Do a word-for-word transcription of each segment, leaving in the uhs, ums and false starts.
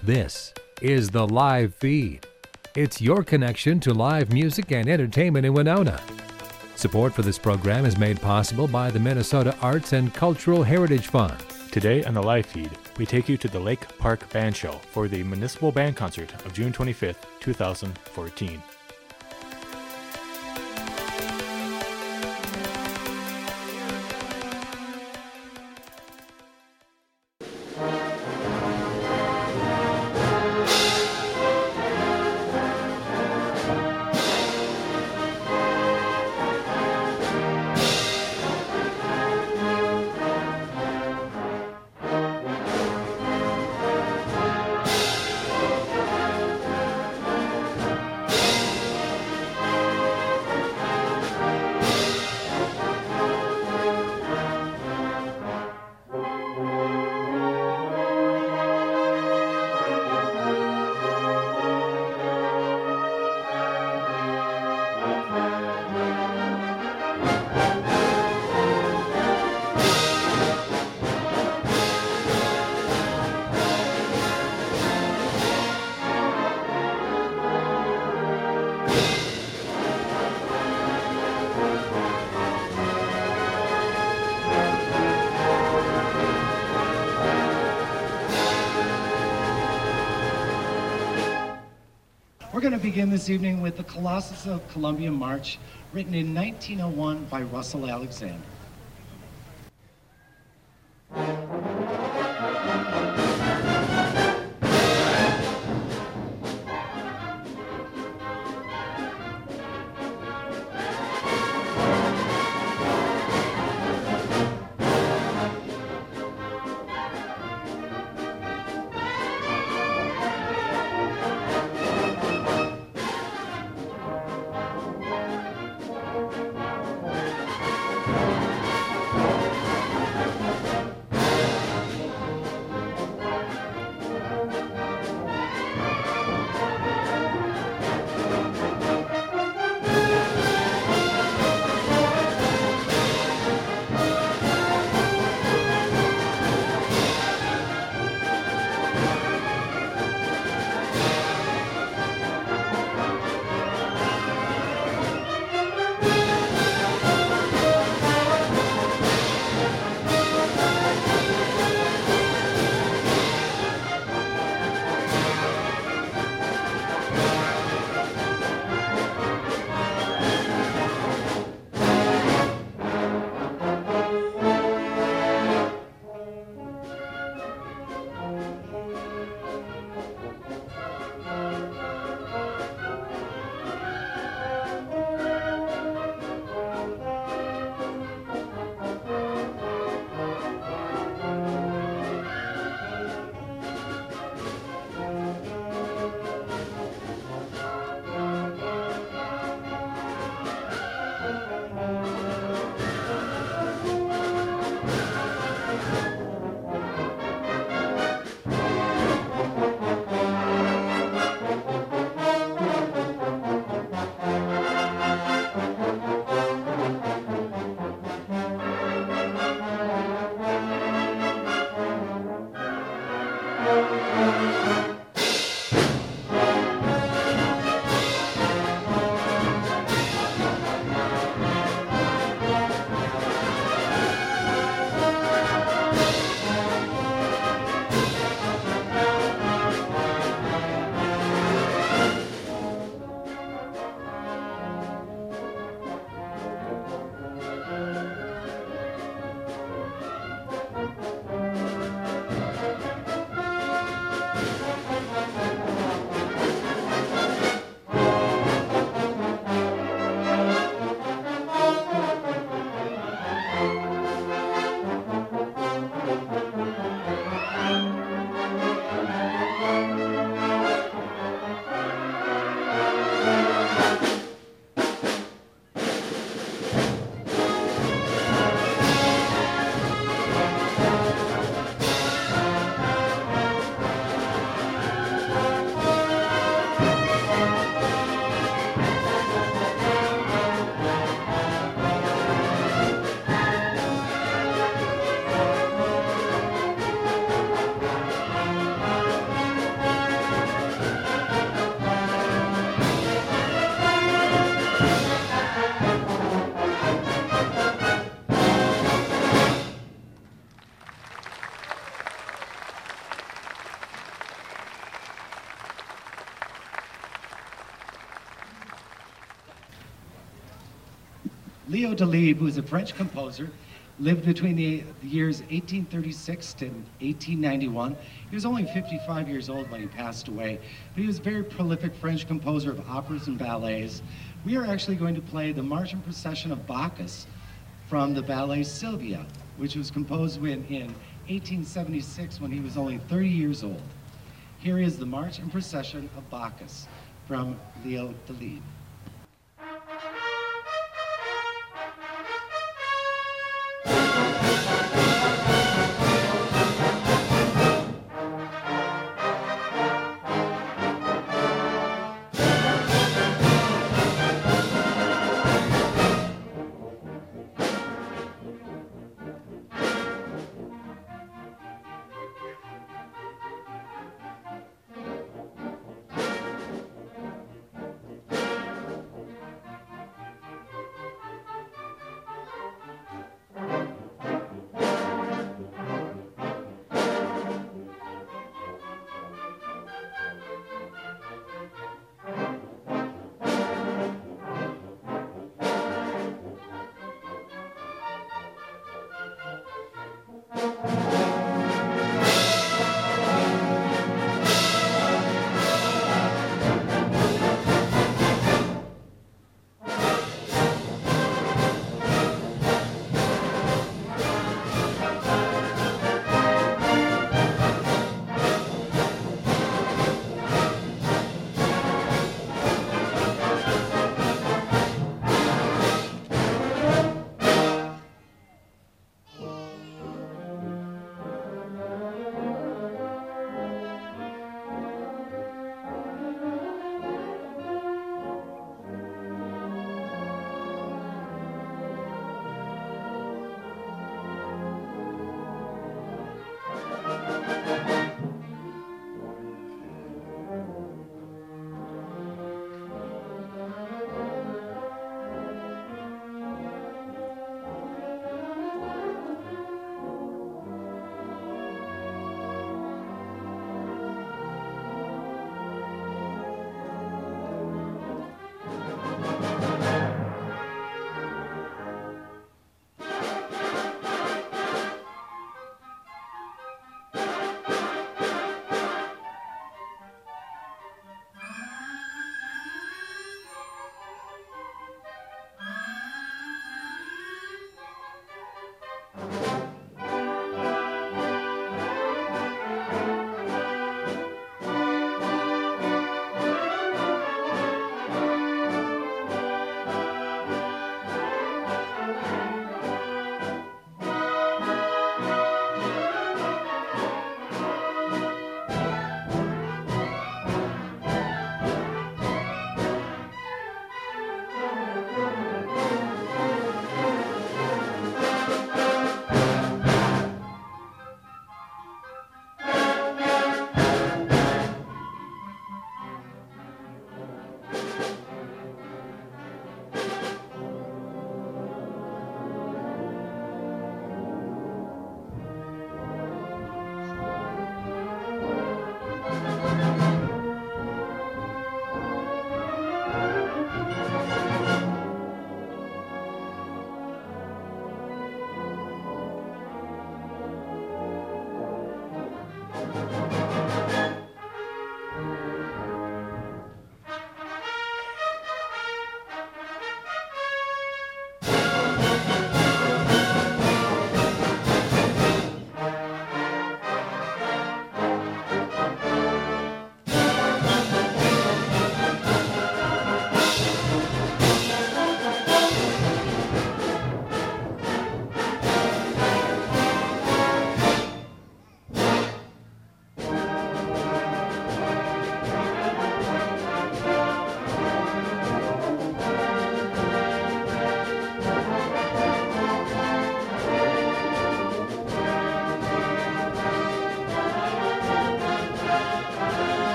This is the live feed. It's your connection to live music and entertainment in Winona. Support for this program is made possible by the Minnesota Arts and Cultural Heritage Fund. Today on the live feed, we take you to the Lake Park Band Show for the Municipal Band Concert of June twenty-fifth, two thousand fourteen. We're going to begin this evening with the Colossus of Columbia March, written in nineteen oh one by Russell Alexander. Leo Delibes, who is a French composer, lived between the, the years eighteen thirty-six to eighteen ninety-one. He was only fifty-five years old when he passed away, but he was a very prolific French composer of operas and ballets. We are actually going to play the March and Procession of Bacchus from the ballet Sylvia, which was composed when, in eighteen seventy-six when he was only thirty years old. Here is the March and Procession of Bacchus from Leo Delibes.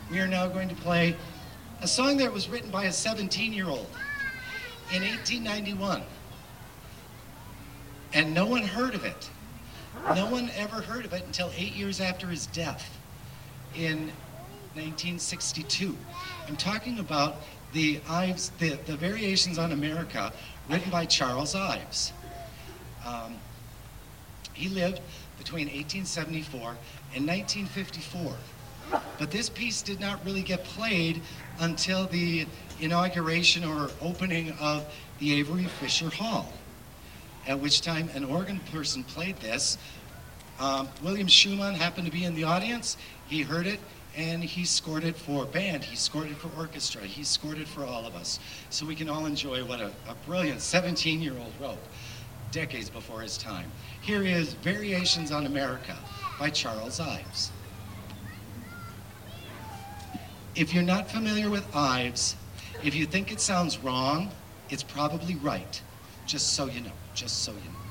we are now going to play a song that was written by a seventeen-year-old in eighteen ninety-one. And no one heard of it. No one ever heard of it until eight years after his death in nineteen sixty-two. I'm talking about the Ives, the, the Variations on America, written by Charles Ives. Um, he lived between eighteen seventy-four and nineteen fifty-four. But this piece did not really get played until the inauguration or opening of the Avery Fisher Hall, at which time an organ person played this. Um, William Schumann happened to be in the audience. He heard it, and he scored it for band. He scored it for orchestra. He scored it for all of us, so we can all enjoy what a, a brilliant seventeen-year-old wrote, decades before his time. Here is Variations on America by Charles Ives. If you're not familiar with Ives, if you think it sounds wrong, it's probably right. Just so you know, just so you know.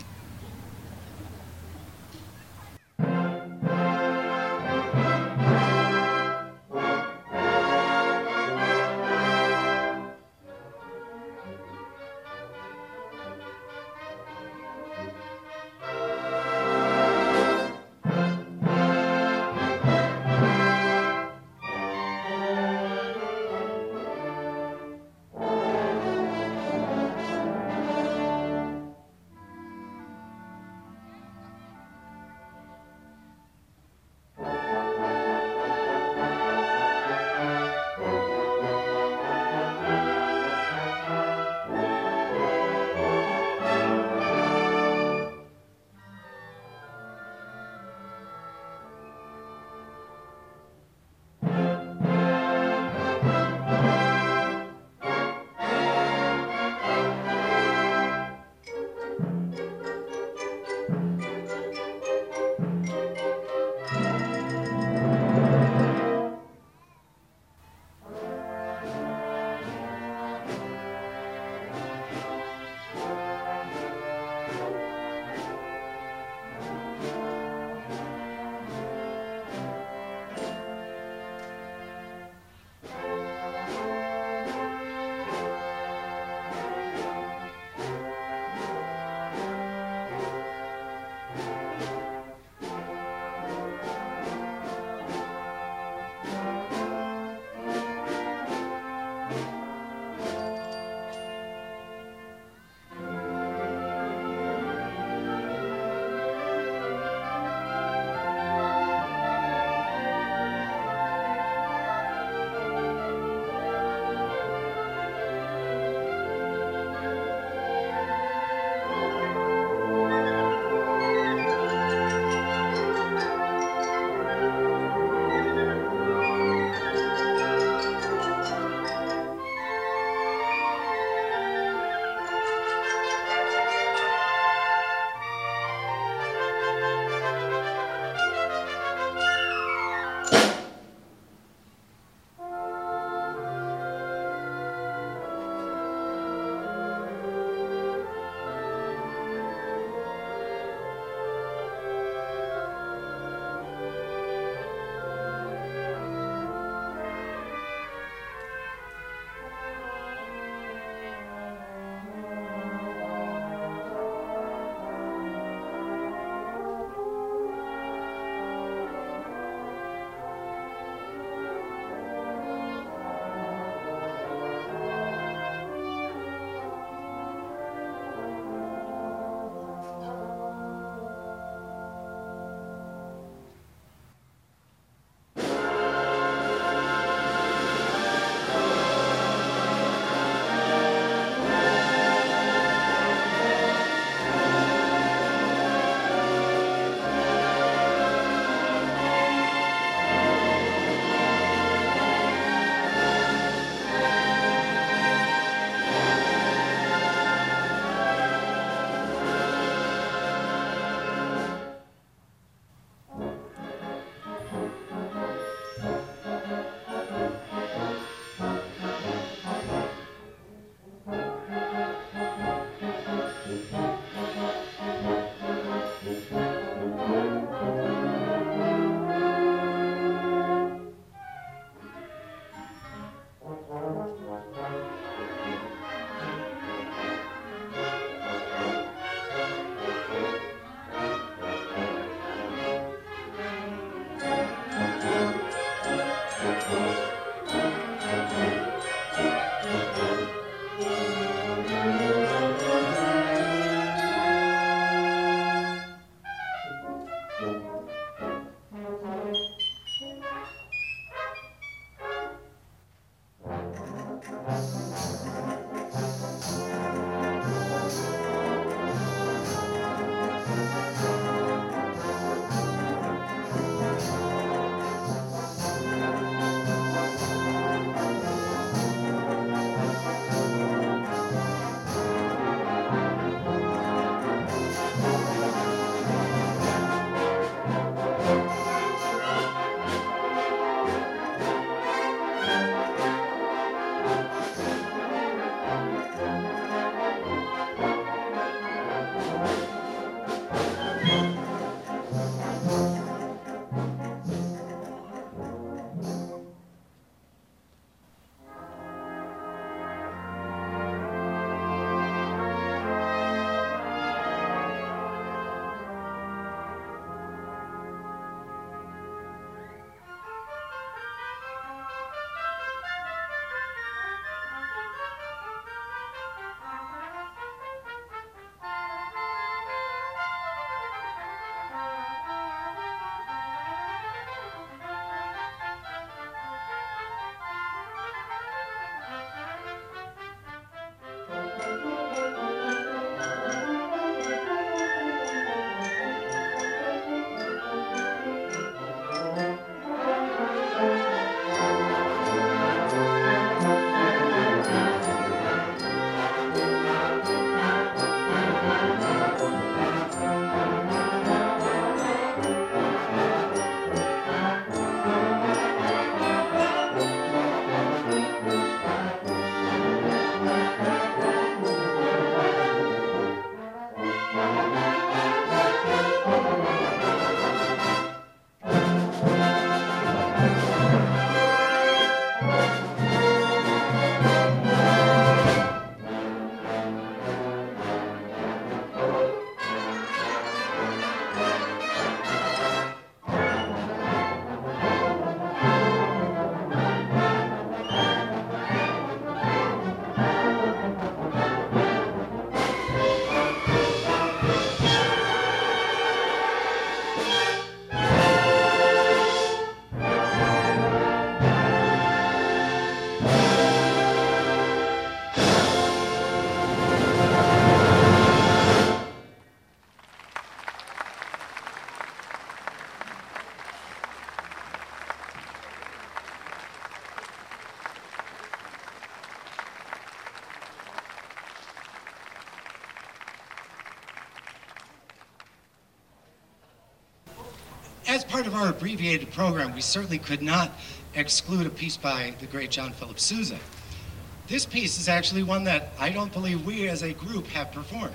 As part of our abbreviated program, we certainly could not exclude a piece by the great John Philip Sousa. This piece is actually one that I don't believe we as a group have performed.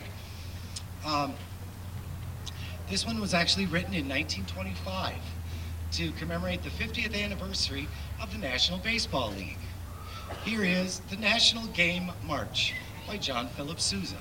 Um, this one was actually written in nineteen twenty-five to commemorate the fiftieth anniversary of the National Baseball League. Here is the National Game March by John Philip Sousa.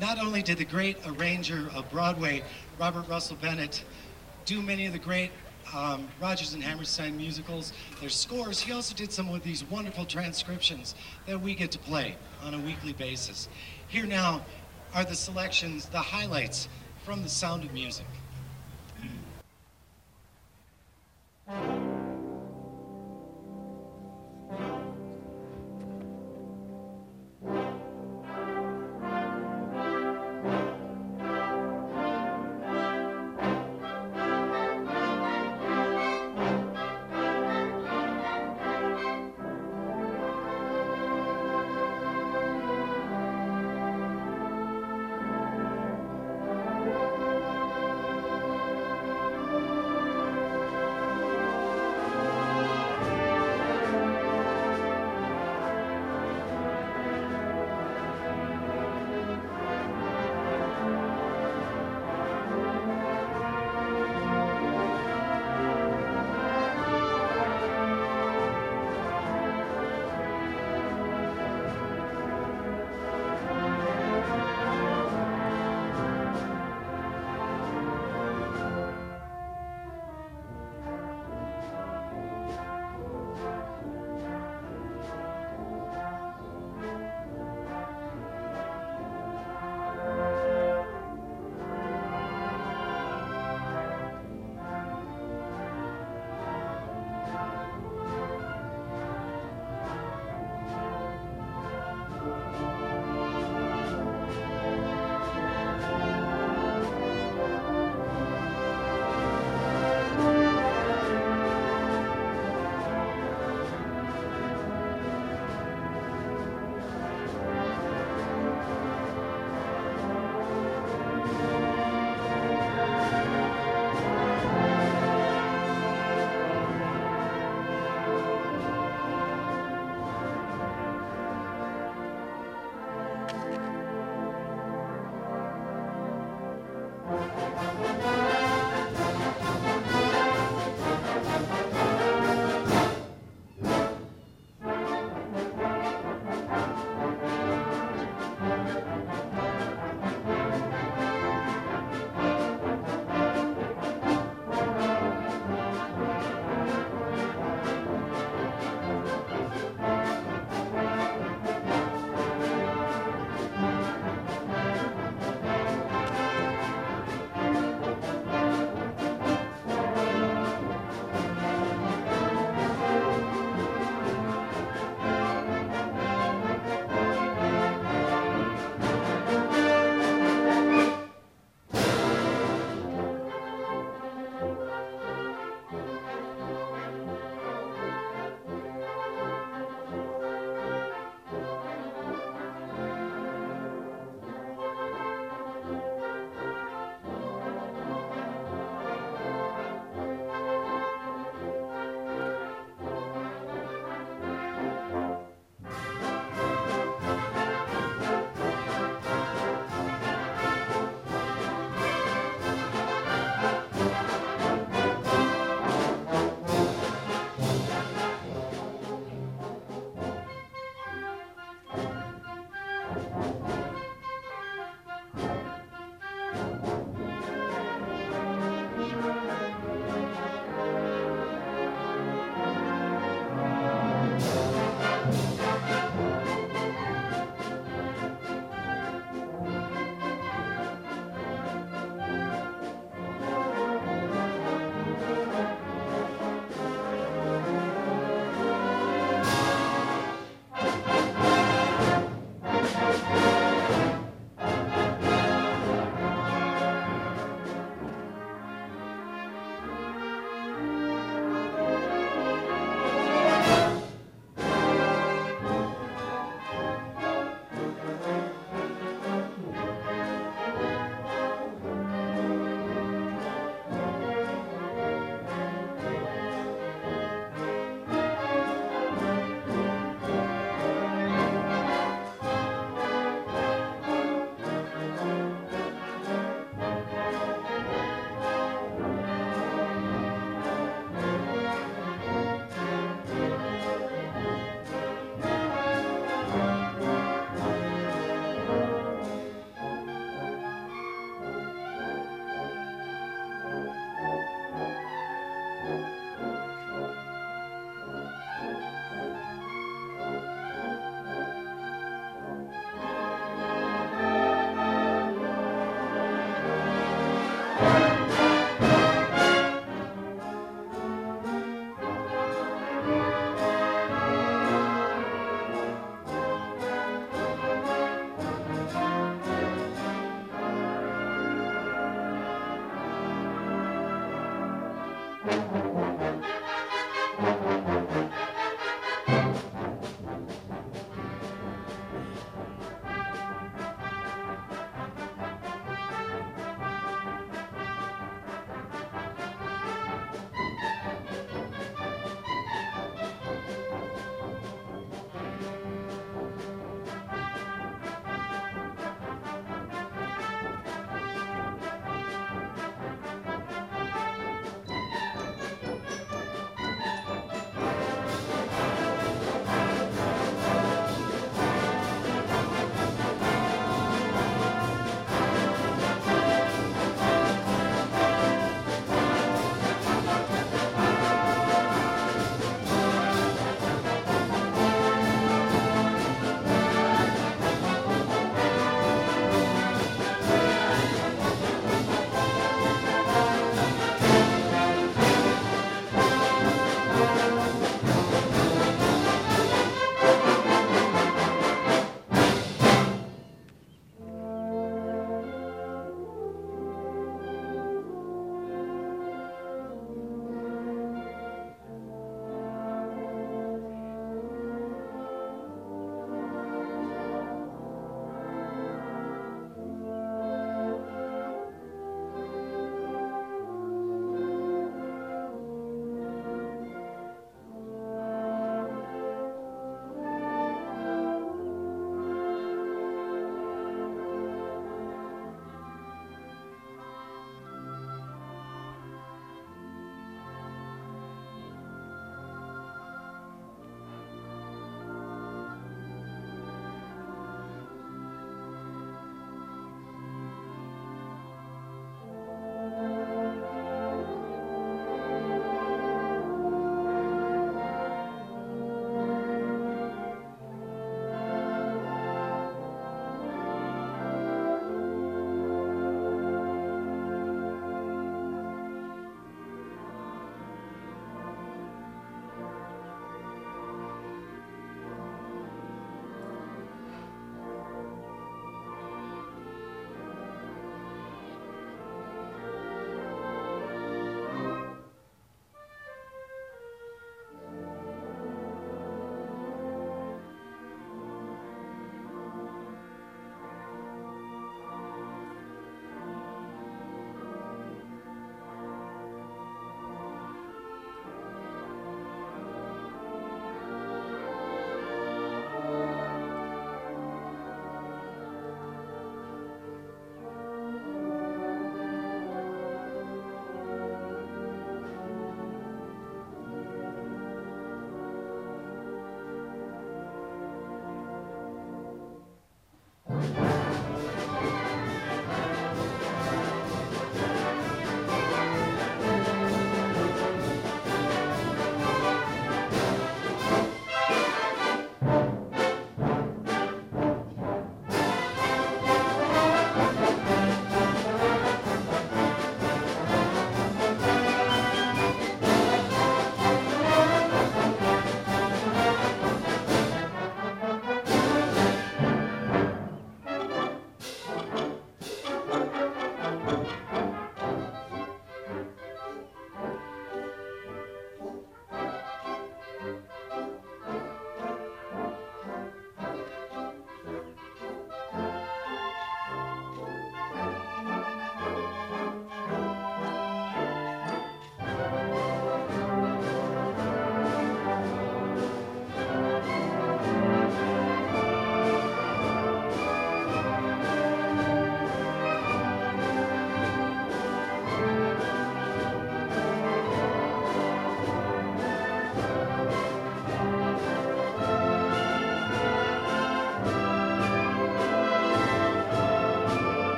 Not only did the great arranger of Broadway, Robert Russell Bennett, do many of the great um, Rodgers and Hammerstein musicals, their scores, he also did some of these wonderful transcriptions that we get to play on a weekly basis. Here now are the selections, the highlights from The Sound of Music.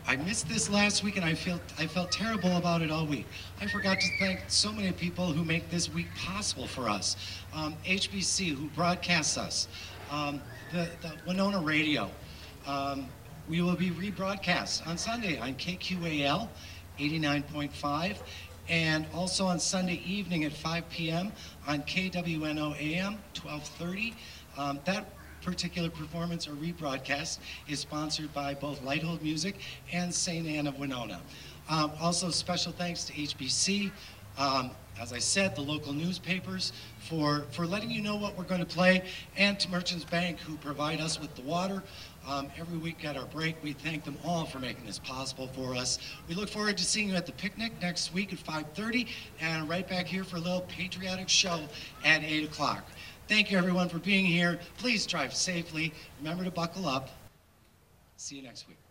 I missed this last week, and I felt I felt terrible about it all week. I forgot to thank so many people who make this week possible for us. Um, H B C, who broadcasts us. Um, the, the Winona Radio. Um, we will be rebroadcast on Sunday on K Q A L eighty-nine point five, and also on Sunday evening at five p.m. on K W N O A M twelve thirty. Um, that particular performance or rebroadcast is sponsored by both Lighthold Music and Saint Anne of Winona. Um, also, special thanks to H B C, um, as I said, the local newspapers for, for letting you know what we're going to play, and to Merchants Bank, who provide us with the water. Um, every week at our break, we thank them all for making this possible for us. We look forward to seeing you at the picnic next week at five thirty, and right back here for a little patriotic show at eight o'clock. Thank you, everyone, for being here. Please drive safely. Remember to buckle up. See you next week.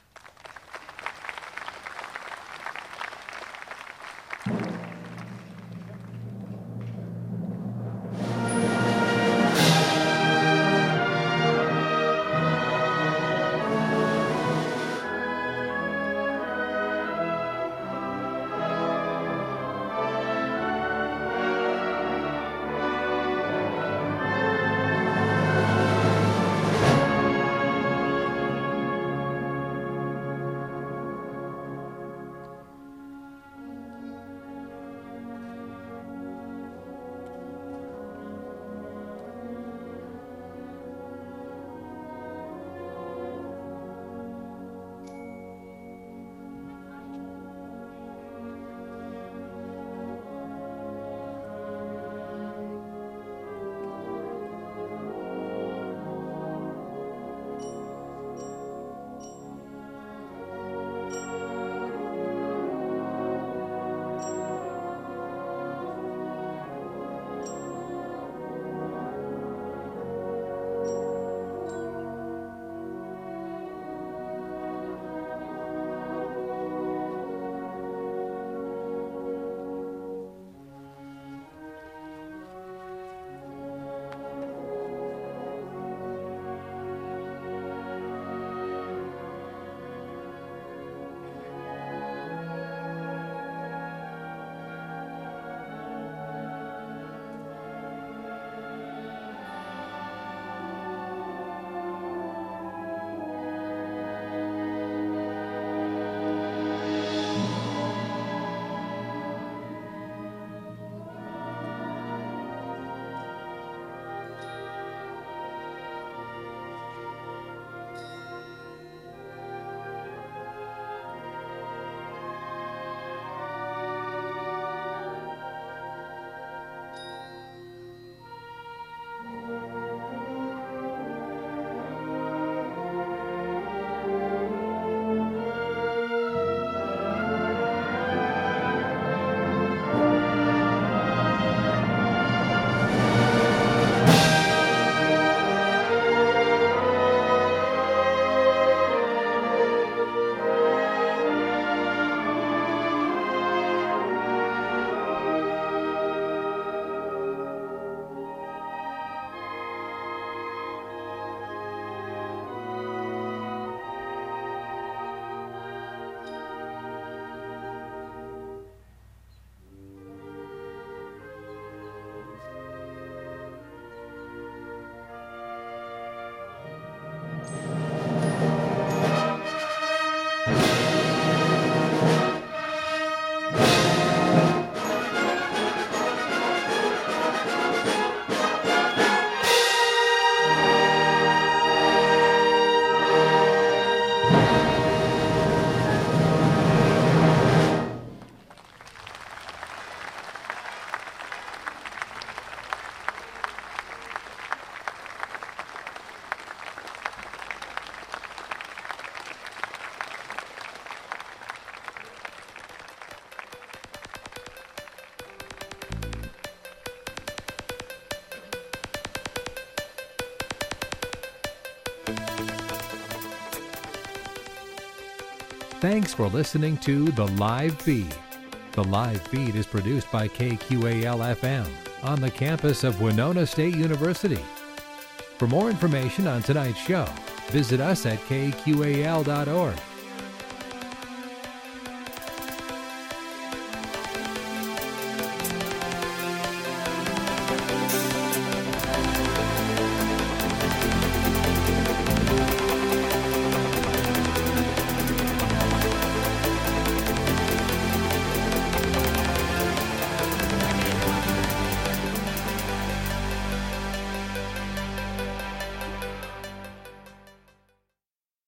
Thanks for listening to The Live Feed. The Live Feed is produced by K Q A L F M on the campus of Winona State University. For more information on tonight's show, visit us at K Q A L dot org.